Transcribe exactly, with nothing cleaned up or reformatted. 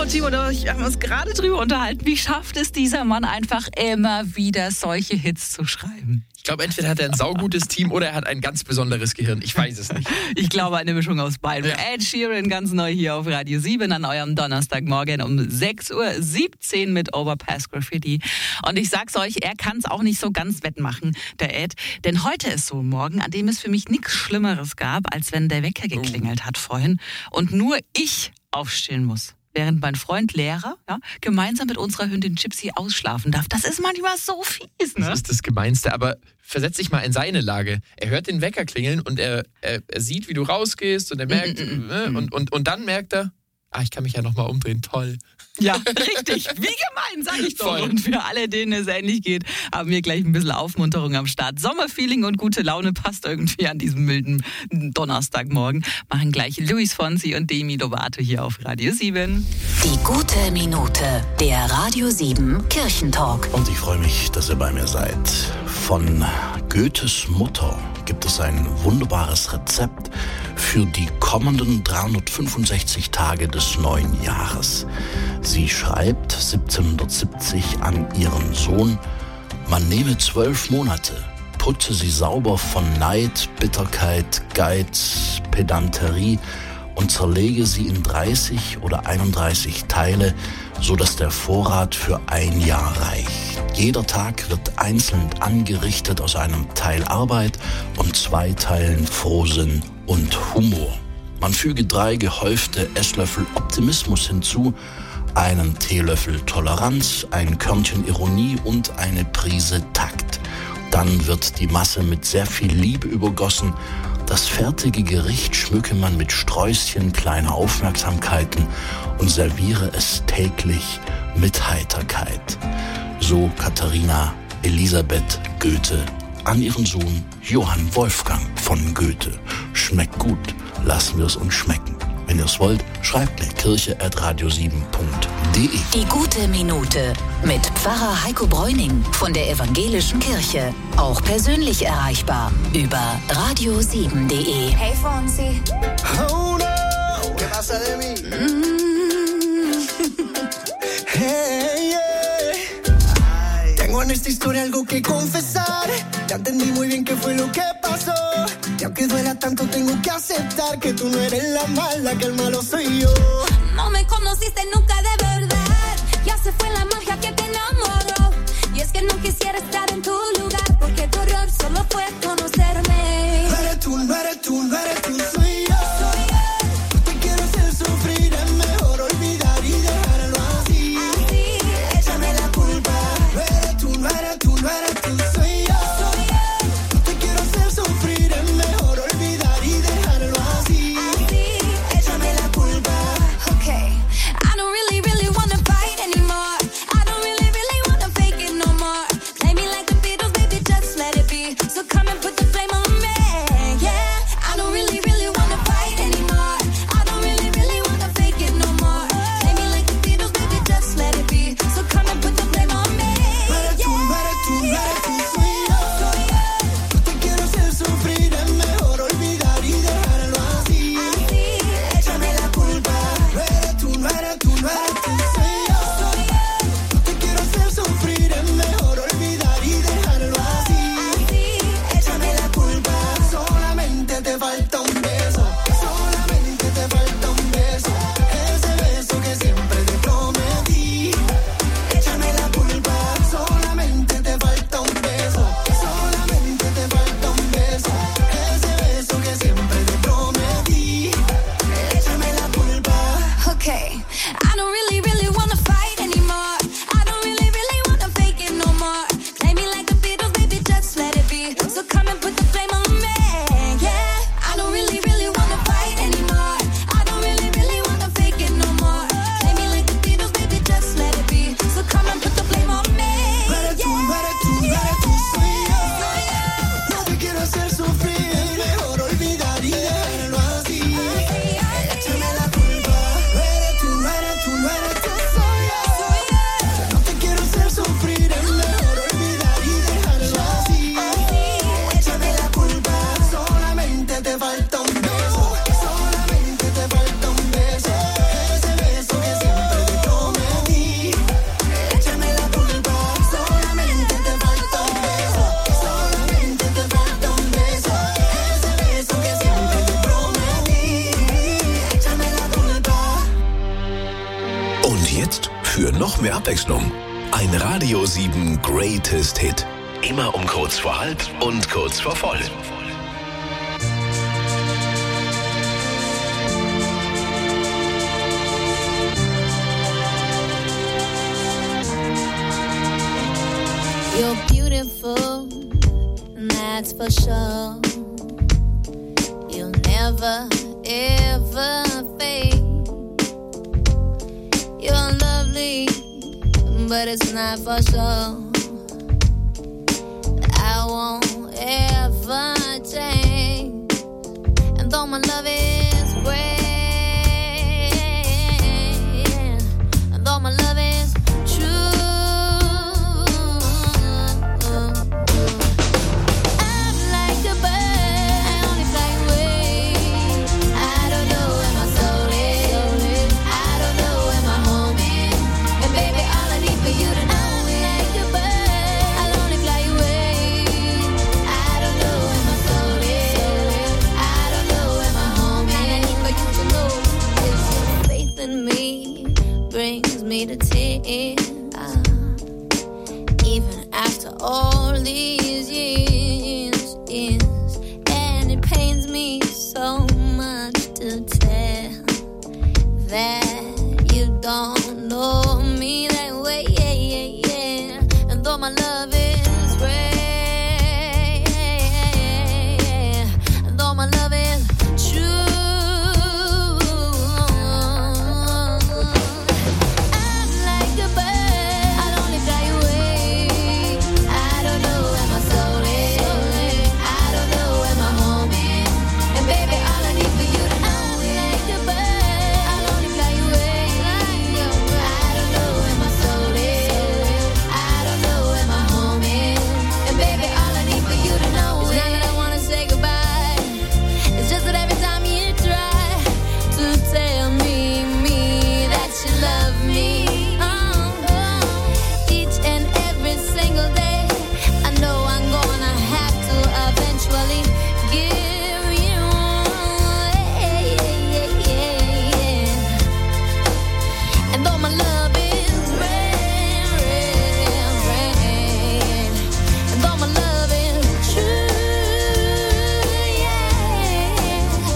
Timo, wir haben uns gerade drüber unterhalten. Wie schafft es dieser Mann einfach immer wieder solche Hits zu schreiben? Ich glaube, entweder hat er ein saugutes Team oder er hat ein ganz besonderes Gehirn. Ich weiß es nicht. Ich glaube, eine Mischung aus beidem. Ja. Ed Sheeran ganz neu hier auf Radio sieben an eurem Donnerstagmorgen um sechs Uhr siebzehn mit Overpass Graffiti. Und ich sag's euch, er kann's auch nicht so ganz wettmachen, der Ed. Denn heute ist so ein Morgen, an dem es für mich nichts Schlimmeres gab, als wenn der Wecker geklingelt hat vorhin und nur ich aufstehen muss, während mein Freund Lehrer ja, gemeinsam mit unserer Hündin Gypsy ausschlafen darf. Das ist manchmal so fies, ne? Das ist das Gemeinste, aber versetz dich mal in seine Lage. Er hört den Wecker klingeln und er, er, er sieht, wie du rausgehst und er merkt, mm, mm, mm, und, und, und dann merkt er, ah, ich kann mich ja nochmal umdrehen, toll. Ja, richtig. Wie gemein, sag ich doch. Voll. Und für alle, denen es ähnlich geht, haben wir gleich ein bisschen Aufmunterung am Start. Sommerfeeling und gute Laune passt irgendwie an diesem milden Donnerstagmorgen. Machen gleich Luis Fonsi und Demi Lovato hier auf Radio sieben. Die gute Minute, der Radio sieben Kirchentalk. Und ich freue mich, dass ihr bei mir seid. Von Goethes Mutter gibt es ein wunderbares Rezept für die kommenden dreihundertfünfundsechzig Tage des neuen Jahres. Sie schreibt siebzehnhundertsiebzig an ihren Sohn, man nehme zwölf Monate, putze sie sauber von Neid, Bitterkeit, Geiz, Pedanterie und zerlege sie in dreißig oder einunddreißig Teile, sodass der Vorrat für ein Jahr reicht. Jeder Tag wird einzeln angerichtet aus einem Teil Arbeit und zwei Teilen Frohsinn und Humor. Man füge drei gehäufte Esslöffel Optimismus hinzu, einen Teelöffel Toleranz, ein Körnchen Ironie und eine Prise Takt. Dann wird die Masse mit sehr viel Liebe übergossen. Das fertige Gericht schmücke man mit Sträußchen kleiner Aufmerksamkeiten und serviere es täglich mit Heiterkeit. So Katharina Elisabeth Goethe an ihren Sohn Johann Wolfgang von Goethe. Schmeckt gut, lassen wir es uns schmecken. Wenn ihr es wollt, schreibt mir kirche at radio sieben punkt de. Die gute Minute mit Pfarrer Heiko Bräuning von der Evangelischen Kirche. Auch persönlich erreichbar über radio sieben punkt de. Hey Fonsi. Oh no, ¿qué pasa de mí? Hey, yeah. Tengo en esta historia algo que confesar. Ya entendí muy bien qué fue lo que pasó. Y aunque duela tanto tengo que aceptar que tú no eres la mala, que el malo soy yo. No me conociste nunca de verdad. Ya se fue la magia que te enamoró. Y es que no quisiera estar en tu lugar, porque tu error solo fue conocerme. No eres tú, no eres tú, no eres tú, soy yo. Soy yo. No te quiero hacer sufrir, es mejor olvidar y dejarlo así. Así, Échame la culpa. No eres tú, no eres tú, no eres tú, soy yo. soy yo. No te quiero hacer sufrir, es mejor olvidar y dejarlo así. Así, Échame la culpa. okay. I don't really, really wanna fight anymore. I don't really, really wanna fake it no more. Play me like the Beatles, baby, just let it be. So come and put the Für noch mehr Abwechslung, ein Radio sieben Greatest Hit. Immer um kurz vor halb und kurz vor voll. You're beautiful, and that's for sure. You'll never, ever fade. You're lovely, but it's not for sure. I won't ever change. And though my love is great, and though my love is true, me to tears, uh, even after all these